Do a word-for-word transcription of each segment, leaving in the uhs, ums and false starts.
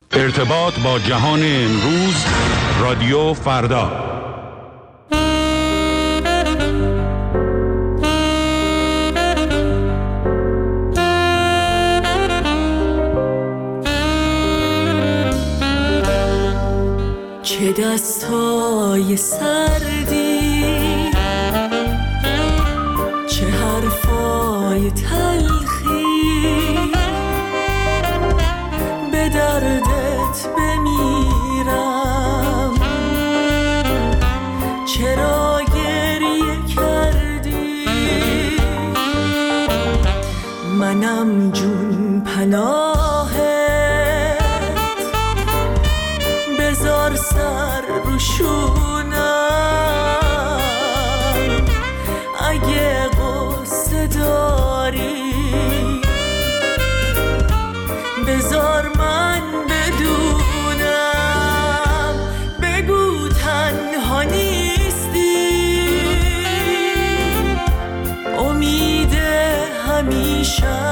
ارتباط با جهان امروز، رادیو فردا. چه دستای سردی، چه حرفای تلخی، به دردت بمیرم. چرا گریه کردی؟ منم جون پناهت، بذار سر رو شونم. اگه قصه داری بذار من بدونم. بگو تنها نیستی، امید همیشه.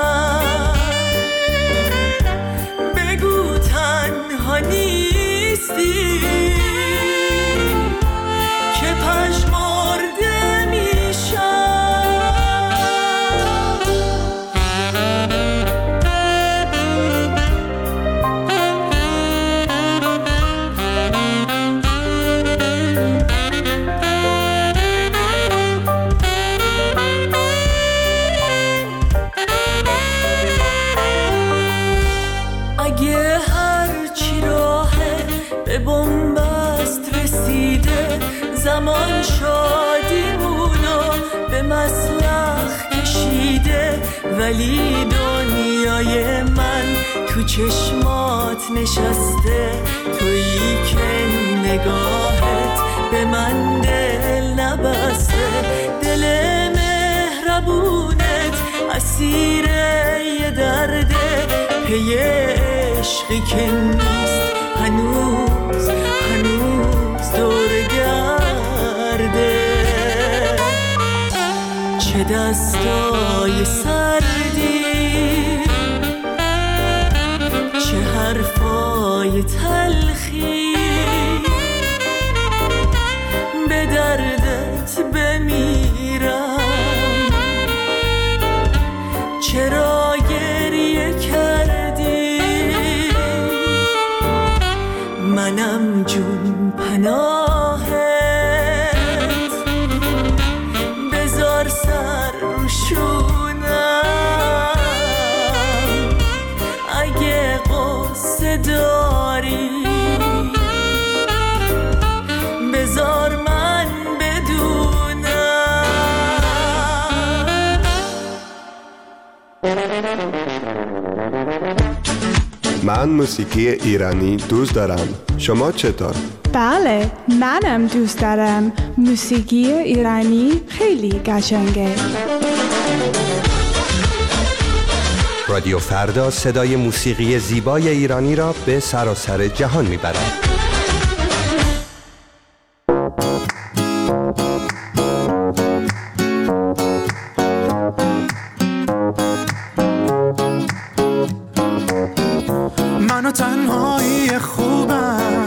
بگو تنها نیستی که پژمرده میشم. اگه هرچی راهه به بنبست رسیده، زمان شادیمونو به مسلخ کشیده، ولی دنیای من تو چشمات نشسته. تویی که نگاهت به من دل نبسته. دل مهربونت اسیر یه درده، پی عشقی که نیست هنوز هنوز دور گرده. چه دستای سردی، چه حرفای تلخی، به دردت بمیرم. چرا گریه کردی؟ منم جون پناهت، بذار سر رو شونم. اگه قصه داری بذار من بدونم. من موسیقی ایرانی دوست دارم. شما چطور؟ بله، منم دوست دارم. موسیقی ایرانی خیلی قشنگه. رادیو فردا صدای موسیقی زیبای ایرانی را به سراسر جهان میبرد. منو تنهایی خوبم،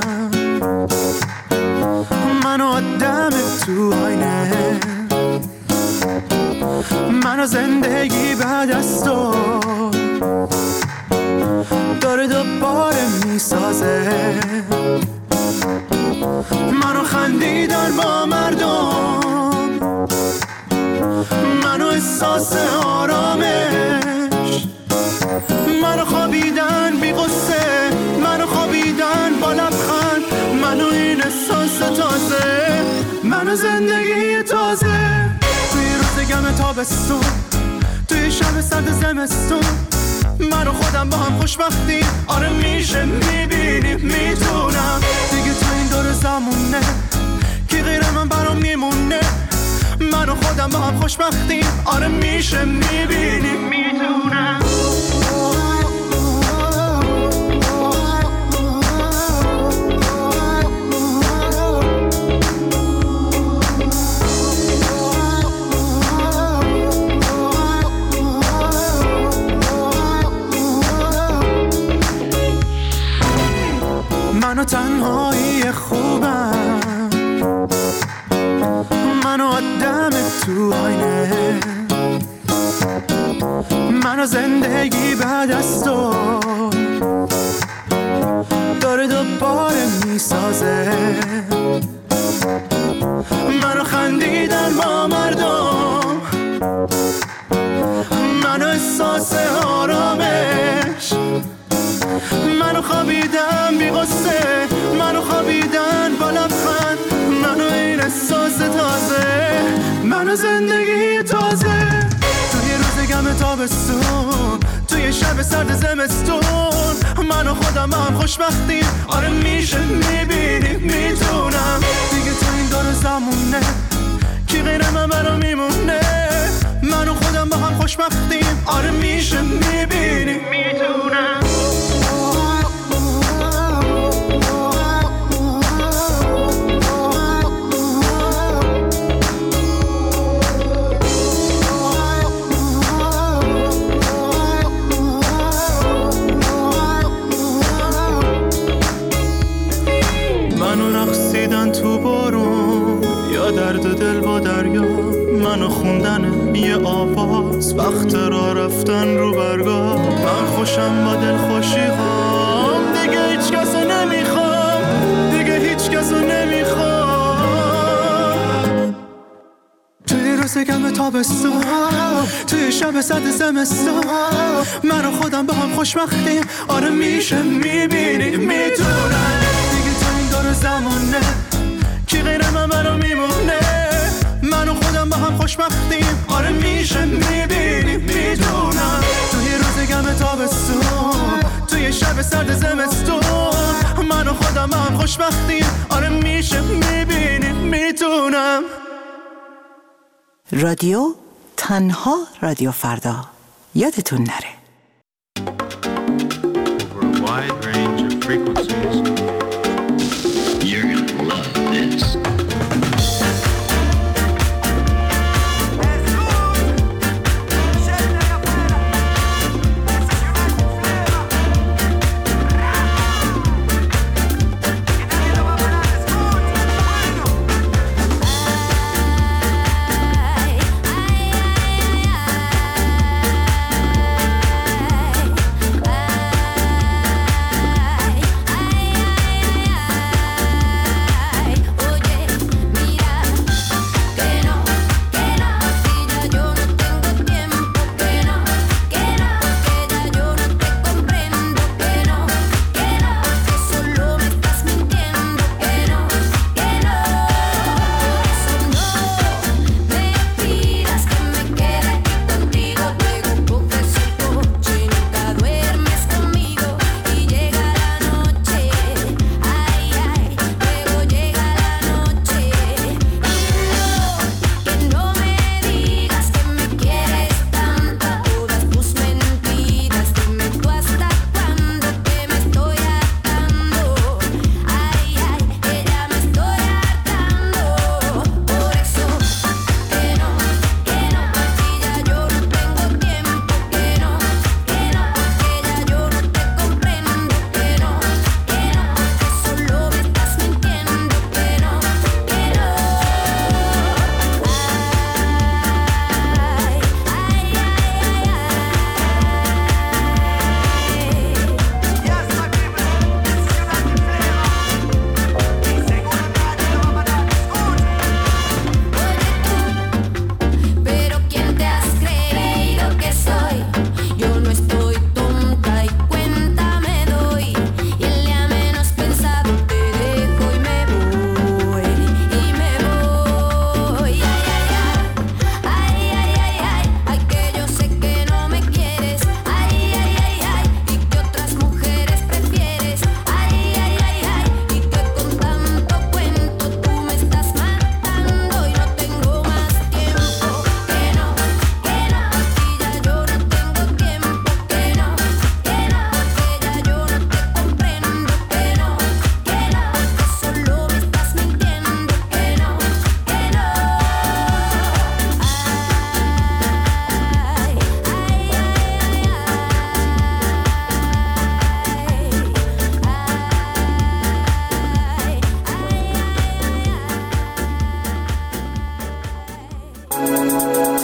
منو آدم تو آینه، منو زندگی بعد از تو داره دوباره میسازه. منو خندیدن با مردم، منو احساس آرامش، منو خوابیدن بی قصه، منو خوابیدن با لبخند، منو این احساس تازه، منو زندگی تازه. توی روز گم تابستون، توی شب سرد زمستون، منو خودم با هم خوشبختیم. آره میشه میبینیم میتونم دیگه تو این دور زمونه کی غیر من برام میمونه. منو خودم با هم خوشبختیم. آره میشه میبینیم میتونم. منو تنهایی خوبم، منو آدم تو آینه، منو زندگی بعد از تو داره دوباره میسازه، منو خندیدن با مردم، منو احساس آرامش، منو خوابیدن بی غصه، منو خوابیدن با لبخند، منو این احساس تازه، منو زندگی تازه. توی روز گم تابستون، توی شب سرد زمستون، منو خودم هم خوشبختیم، آره میشه میبینی میتونم دیگه تو این دور زمونه کی غیر من برا میمونه، منو خودم با هم خوشبختیم، آره میشه میبینی میتونم. تو بارون یا درد دل با دریا، منو خوندن یه آواز وقت را رفتن رو برگاه، من خوشم با دل خوشی هام، دیگه هیچ کسو نمیخوام، دیگه هیچ کسو نمیخوام. توی روز گم تابستون، توی شب سرد زمستون، منو خودم با هم خوشبختیم، آره میشه میبینی میتونم دیگه تو این دور زمونه کی غیر من برا میمونه، منو خودم با هم خوشبختیم، آره میشه میبینی میدونم. توی روز گم تابستون، توی شب سرد زمستون، منو خودم با هم خوشبختیم، آره میشه میبینی میدونم. رادیو تنها رادیو فردا، یادتون نره. Over a wide range of frequencies. You're gonna love this. Ay, ay, ay, ay.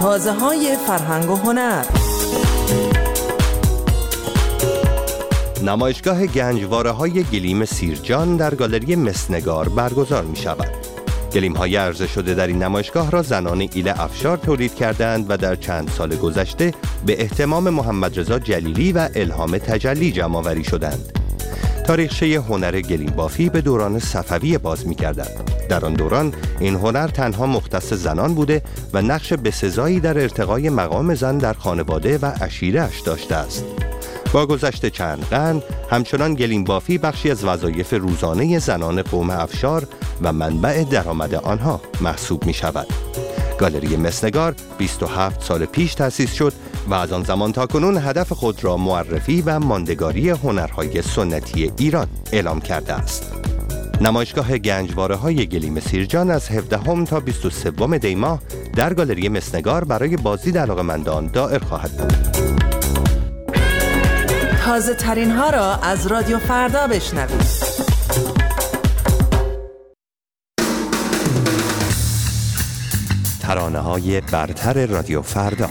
تازه های فرهنگ و هنر. نمایشگاه گنجواره های گلیم سیرجان در گالری مسنگار برگزار می شود. گلیم های عرضه شده در این نمایشگاه را زنان ایله افشار تولید کردند و در چند سال گذشته به اهتمام محمد رضا جلیلی و الهام تجلی جمع آوری شدند. تاریخچه هنر گلیم بافی به دوران صفوی باز می‌گردد. در آن دوران این هنر تنها مختص زنان بوده و نقش بسزایی در ارتقای مقام زن در خانواده و عشیره‌اش داشته است. با گذشت چند قرن همچنان گلیم بافی بخشی از وظایف روزانه زنان قوم افشار و منبع درآمد آنها محسوب می شود. گالری مسنگار بیست و هفت سال پیش تأسیس شد و از آن زمان تا کنون هدف خود را معرفی و ماندگاری هنرهای سنتی ایران اعلام کرده است. نمایشگاه گنجواره های گلیم سیرجان از هفدهم تا بیست و سوم دی ماه در گالری مسنگار برای بازدید علاقه‌مندان دائر خواهد بود. تازه ترین ها را از رادیو فردا بشنوید. ترانه های برتر رادیو فردا.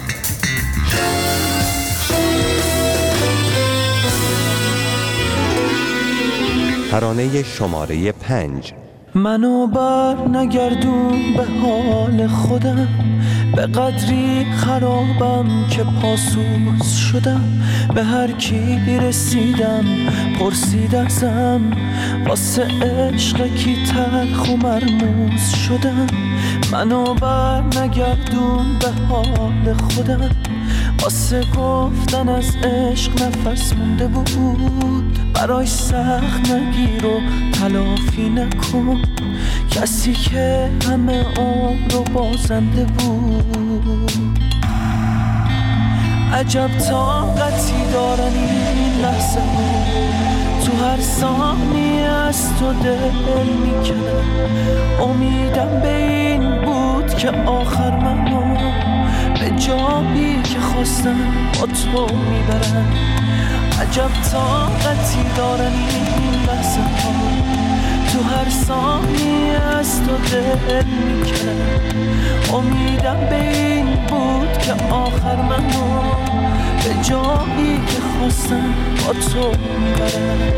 ترانه شماره پنج. منو بر نگردون به حال خودم، به قدری خرابم که پاسوس شدم. به هر کی رسیدم پرسید ازم، واسه عشق کی تلخ و مرموز شدم. منو بر نگردون به حال خودم، واسه گفتن از عشق نفس مونده بود. برای سخت نگیر و تلافی نکن، کسی که همه عمر رو بازنده بود. عجب طاقتی دارن این لحظه ها، تو هر ثانیه از تو دل میکنم. امیدم به این بود که آخر منو به جایی که خواستم با تو میبرم. عجب طاقتی دارن این لحظه ها، تو هر ثانیه از تو دل میکنم. امیدم به این بود که آخر منو به جایی که خواستم با تو میبرم.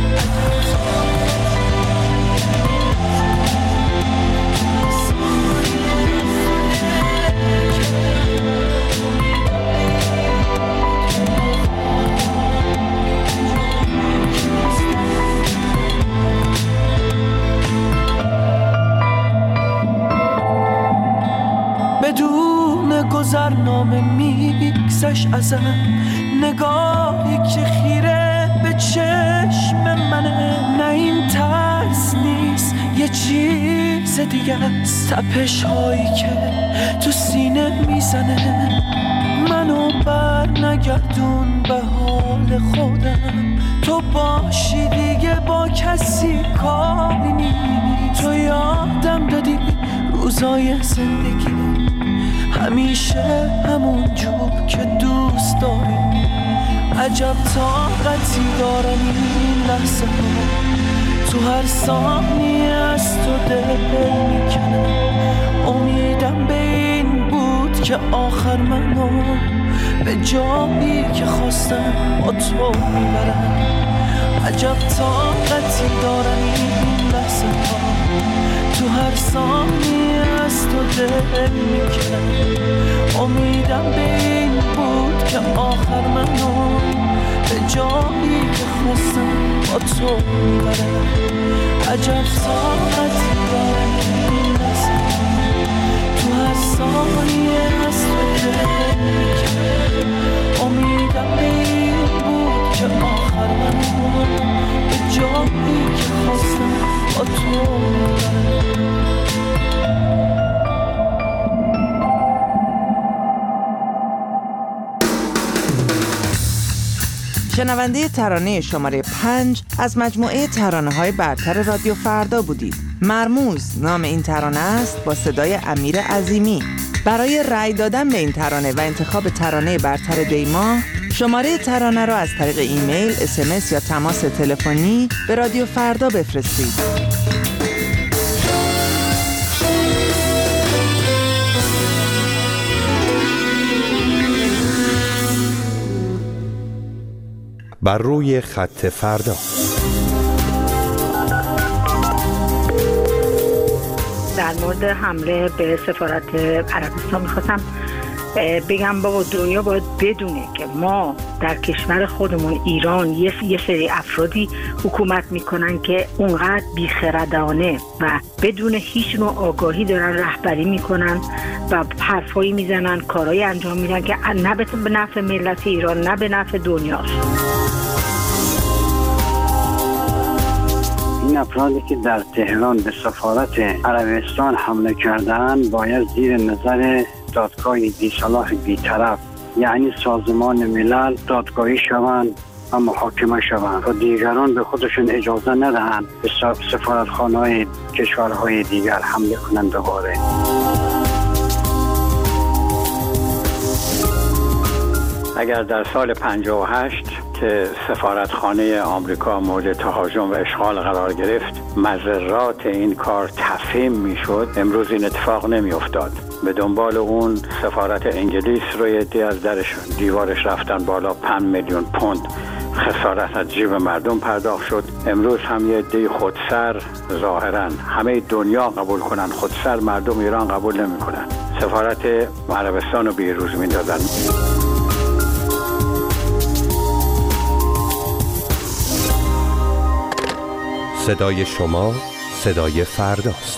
بدون گذرنامه میگذشت ازم، نگاهی که خیره به چشم منه. نه این ترس نیست یه چیز دیگه است، تپش هایی که تو سینه میزنه. منو بر نگردون به حال خودم، تو باشی دیگه با کسی کاری نی. تو یادم دادی روزای زندگی همیشه همون جور که دوست داری. عجب طاقتی دارن این لحظه ها، تو هر ثانیه از تو دل میکنم. امیدم به این بود که آخر منو به جایی که خواستم با تو میبرم. عجب طاقتی دارن این لحظه ها، تو هر ثانیه از تو دل میکنم. امیدم به این بود که آخر منو به جایی که خواستم با تو میبرم. عجب طاقتی دارن این لحظه ها، تو هر ثانیه از تو دل میکنم. امیدم به این بود که آخر منو به جایی که خواستم با تو میبرم. شنونده ترانه شماره پنج از مجموعه ترانه های برتر رادیو فردا بودید. مرموز نام این ترانه است با صدای امیر عظیمی. برای رأی دادن به این ترانه و انتخاب ترانه برتر دی ماه، شماره ترانه را از طریق ایمیل، اس ام اس یا تماس تلفنی به رادیو فردا بفرستید. بر روی خط فردا. در مورد حمله به سفارت عربستان میخواستم بگم بابا دنیا باید بدونه که ما در کشور خودمون ایران یه یه سری افرادی حکومت میکنن که اونقدر بیخردانه و بدون هیچ نوع آگاهی دارن رهبری میکنن و حرفایی میزنن، کارهایی انجام میدن که نه به نفع ملت ایران نه به نفع دنیاست. این افرادی که در تهران به سفارت عربستان حمله کردن باید زیر نظر دادگاه بی‌صلاح بی‌طرف یعنی سازمان ملل دادگاهی شوند و محاکمه شوند و دیگران به خودشون اجازه ندهند به سفارتخانه‌های کشورهای دیگر حمله کنند. دوباره اگر در سال پنجاه و هشت که سفارتخانه آمریکا مورد تهاجم و اشغال قرار گرفت مضرات این کار تفهیم میشد، امروز این اتفاق نمی افتاد. به دنبال اون سفارت انگلیس رو یه عده از درش دیوارش رفتن بالا، پنج میلیون پوند خسارت از جیب مردم پرداخت شد. امروز هم یه عده خودسر ظاهرا همه دنیا قبول کنن، خودسر مردم ایران قبول نمی کنن، سفارت عربستان رو بیروز می دادن. صدای شما صدای فرداست.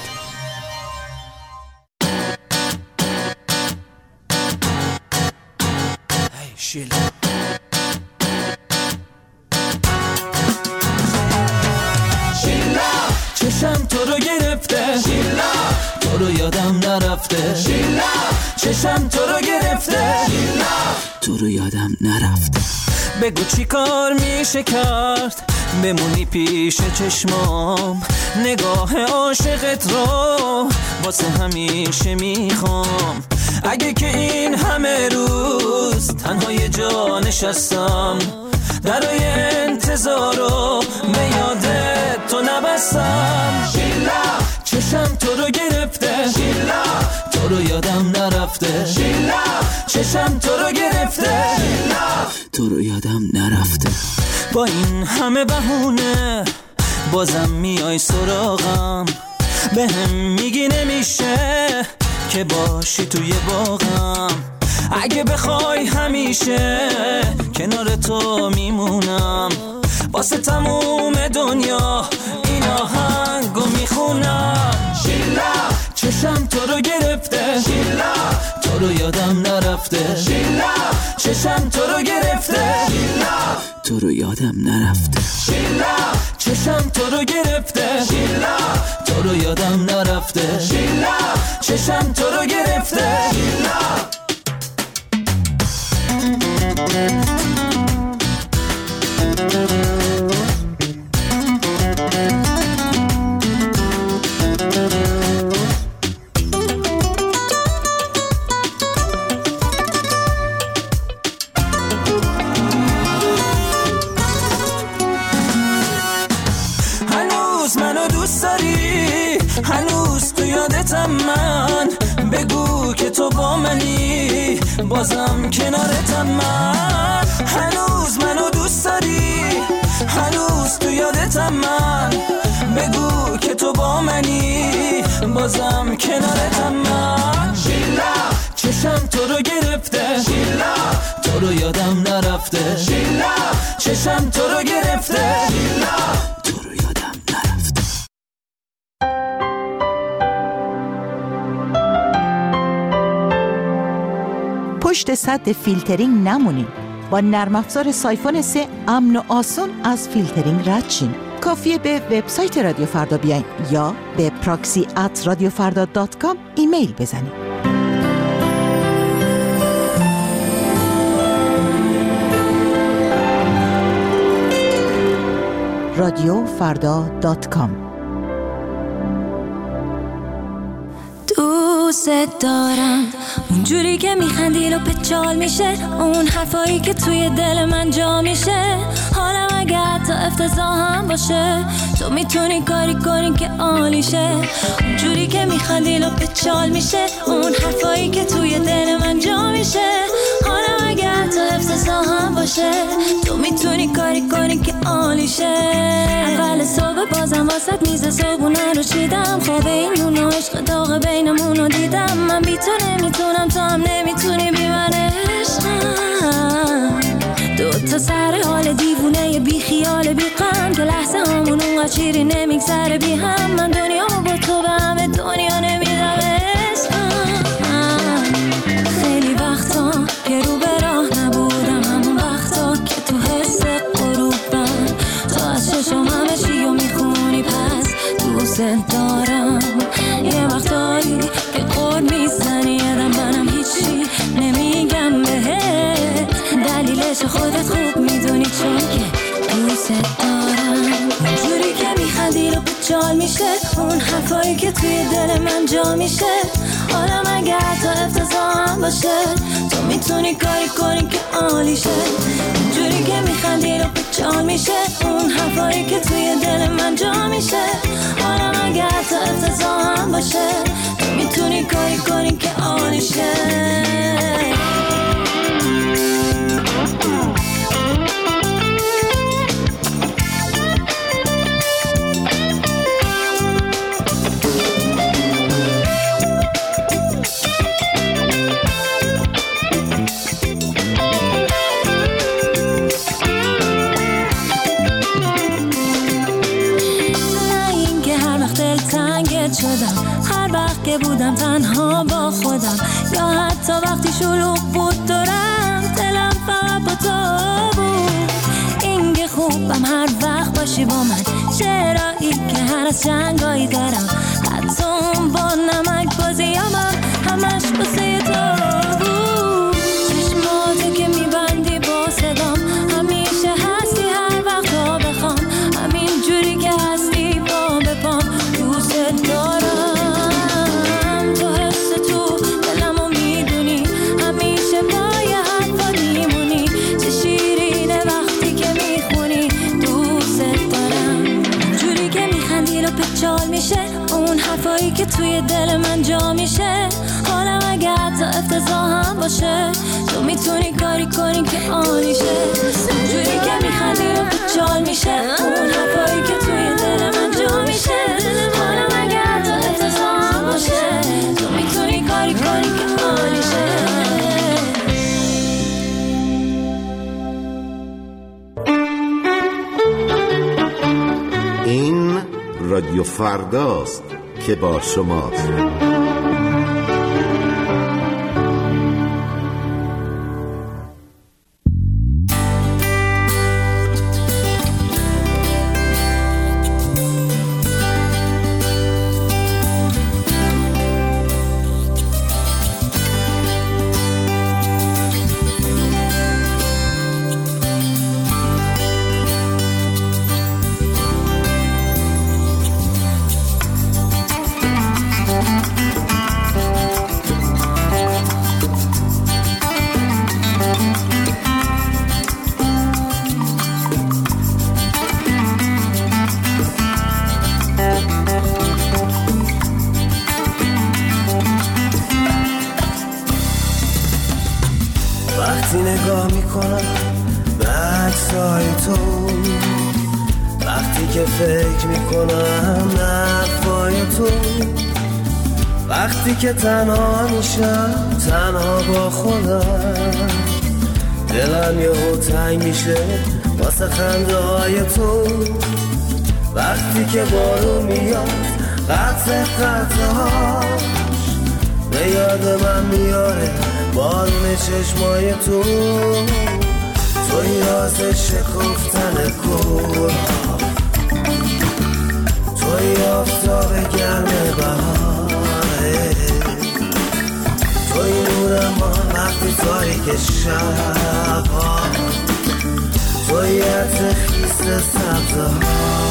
شیلا چشم تو رو گرفته، شیلا تو رو یادم نرفته، شیلا چشم تو رو گرفته، شیلا تو رو یادم نرفته. بگو چی کار میشه کرد بمونی پیش چشمام، نگاه عاشقت رو واسه همیشه میخوام. اگه که این همه روز تنها یه جا نشستم، درای انتظار رو به یادت تو نبستم. شیلا چشم تو رو گرفته، شیلا تو رو یادم نرفته، شیلا چشم تو رو گرفته، شیلا تو رو یادم نرفته. با این همه بهونه بازم میای سراغم، به هم میگی نمیشه که باشی توی باغم. اگه بخوای همیشه کنار تو میمونم، واسه تموم دنیا این آهنگو میخونم. شیلا چشم تو رو گرفته، شیلا تو رو یادم نرفته، شیلا چشم تو رو گرفته، شیلا تو رو یادم نرفته. شیلا چشم تو رو گرفته، شیلا تو رو یادم نرفته، شیلا چشم تو رو گرفته، شیلا هنوز منو دوست داری، هنوز تو یادتم من، بگو که تو با منی بازم کنارتم من. هنوز منو دوست داری، هنوز تو یادتم من، بگو که تو با منی بازم کنارتم من. شیلا چشم تو رو گرفته، شیلا تو رو یادم نرفته، شیلا چشم تو رو گرفته، شیلا تو رو یادم نرفته. پشت سد فیلترینگ نمونین. با نرم افزار سایفون سه امن و آسون از فیلترینگ رد شین. کافیه به وبسایت رادیو فردا بیاین یا به پراکسی ات رادیو فردا دات کام ایمیل بزنین. رادیو فردا دات کام. دوست دارم اونجوری که میخندی و پچال میشه، اون حرفایی که توی دل من جا میشه. حالم اگه حتی افتضاح هم باشه تو میتونی کاری کنی که عالیشه. اونجوری که میخندی لپ چال میشه، اون حرفایی که توی دل من جا میشه. حالا اگه حتی افتضاح هم باشه تو میتونی کاری کنی که عالیشه. اول صبح بازم واسط میز صبحونه رو چیدم، خواب این نون و عشق داغ بینمون رو دیدم. من بی تو نمیتونم، تو هم نمیتونی بی من عشقم. دو تا سر حال دیوونه بی خیال بی غم که لحظه همون اونقدر چیری نمیگذره بی هم. من دنیامو با تو به همه دنیا نمیدم عشقم. خیلی وقتا که رو به راه نبودم، همون وقتا که تو حس غروبم تو از چشم همه چی رو میخونی پس دوست دارم. یه وقتایی که قول میزنی یادم منم هیچی نمیگم بهت، دلیلش خودت خوب میدونی چون که دوست دارم. اونجوری که میخندی رو بچال میشه، اون حرفایی که توی دل من جا میشه. حالا مگه حتی افتضاح هم باشه تو میتونی کاری کنی که عالیشه. اونجوری که میخندی رو بچال میشه، اون حرفایی که توی دل من جا میشه. حالا مگه حتی افتضاح هم باشه تو میتونی کاری کنی که عالیشه. شدم هر وقت که بودم تنها با خودم، یا حتی وقتی شلوغ بود دورم دلم فقط با تو بود. این که خوبم هر وقت باشی با من، چرایی که هر از جنگایی دارم، حتی اون با نمک بازیامم همش بسه تو بود. چشماتو که میبندی با صدام همیشه هستی هر وقت تا بخوام، همین جوری که هستی با بپام دوست دارم. تو حس تو دلمو میدونی، همیشه پای حرفات میمونی. چه شیرینه وقتی که میخونی دوست دارم. جوری که میخندی رو پچال میشه، اون حرفایی که توی دل من جا میشه. حالا اگه حتی افتضاح هم باشه تو میتونی کاری کنی که عالیشه. جوری که میخندی رو پچال میشه، اون حرفایی که توی دل من جا میشه. حالا اگه حتی افتضاح هم باشه تو میتونی کاری کنی که عالیشه. این رادیو فرداست که با شماست. وقتی نگاه میکنم به عکسای تو، وقتی که فکر میکنم نفای تو، وقتی که تنها میشم تنها با خودم، دلم یهو تنگ میشه واسه خنده های تو. وقتی که بارون میاد قطع قطعهاش به یاد من میاره بارون چشمای تو. توی راز شکفتن گلها، توی آفتاب گرم بهاره، توی نور ما وقتی تاریک شبها، توی عطر خیس سبزها.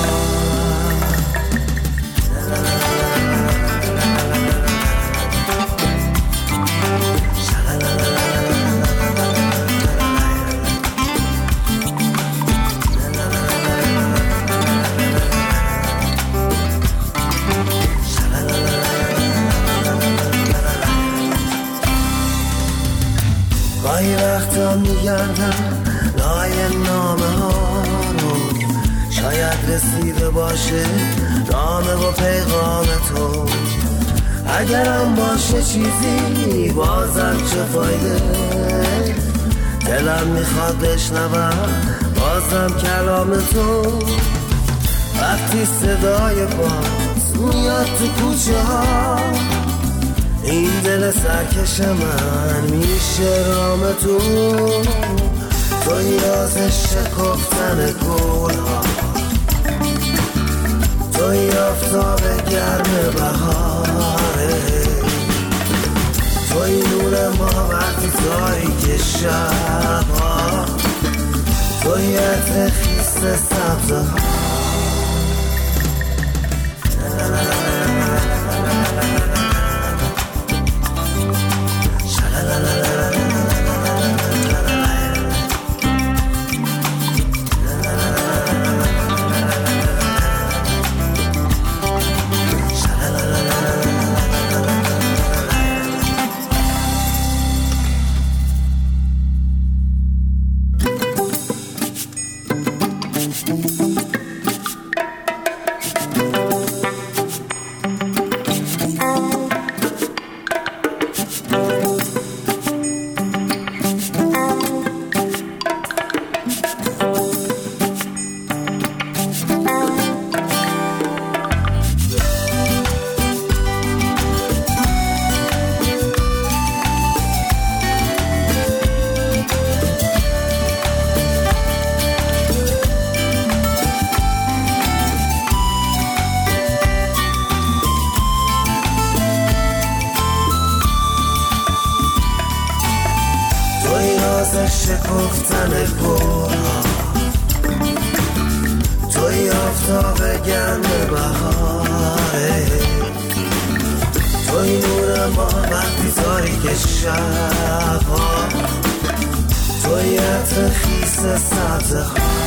وقتا میگردم لای نامه ها رو، شاید رسیده باشه نامه و پیغام تو. اگرم باشه چیزی بازم چه فایده، دلم میخواد بشنوم بازم کلام تو. وقتی صدای باز میاد تو کوچه ها، این دل سرکش من میشه رام تو. توی راز شکفتن گل ها، توی آفتاب گرم بهاره، توی نور ما وقتی تاریک شب ها، توی عطر خیس سبزه ها. شکفتن گل ها، توی آفتاب گرم بهاره، توی نور ما وقتی تاریک شب ها، توی عطر خیس سبزه ها.